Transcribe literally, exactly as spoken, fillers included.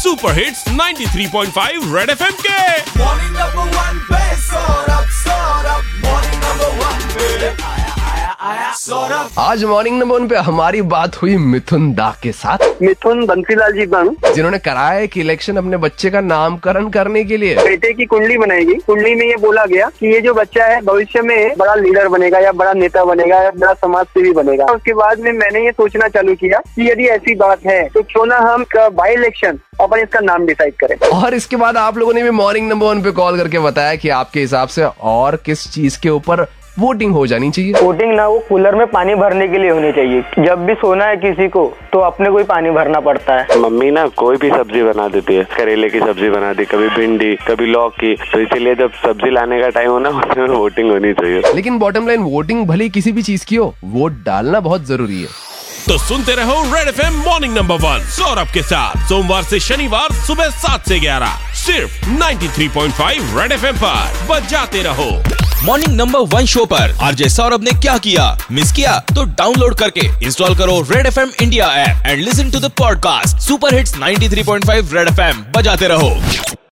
Super hits ninety three point five Red FM के। Morning number one पे Saurabh, Saurabh, morning number one पे आया, आया, सौरभ। आज मॉर्निंग नंबर वन पे हमारी बात हुई मिथुन दा के साथ। मिथुन बंसीलाल जी बंग, जिन्होंने कराया एक इलेक्शन अपने बच्चे का नामकरण करने के लिए। बेटे की कुंडली बनाएगी। कुंडली में ये बोला गया कि ये जो बच्चा है भविष्य में बड़ा लीडर बनेगा या बड़ा नेता बनेगा या बड़ा समाज सेवी बनेगा। उसके बाद में मैंने ये सोचना चालू किया कि यदि ऐसी बात है तो क्यों ना हम बाई इलेक्शन अपन इसका नाम डिसाइड करें। और इसके बाद आप लोगों ने भी मॉर्निंग नंबर वन पे कॉल करके बताया कि आपके हिसाब से और किस चीज के ऊपर वोटिंग हो जानी चाहिए। वोटिंग ना वो कूलर में पानी भरने के लिए होनी चाहिए। जब भी सोना है किसी को तो अपने को ही पानी भरना पड़ता है। मम्मी ना कोई भी सब्जी बना देती है, करेले की सब्जी बना दी, कभी भिंडी, कभी लौकी, तो इसीलिए जब सब्जी लाने का टाइम हो ना उसमें वोटिंग होनी चाहिए। लेकिन बॉटम लाइन वोटिंग भले किसी भी चीज की हो, वोट डालना बहुत जरूरी है। तो सुनते रहो Red FM morning number one Saurabh के साथ सोमवार से शनिवार सुबह सात से ग्यारह सिर्फ ninety three point five Red FM पर बजाते रहो। मॉर्निंग नंबर वन शो पर आरजे सौरभ ने क्या किया मिस किया तो डाउनलोड करके इंस्टॉल करो Red FM India app and listen to the podcast super hits ninety three point five Red FM बजाते रहो।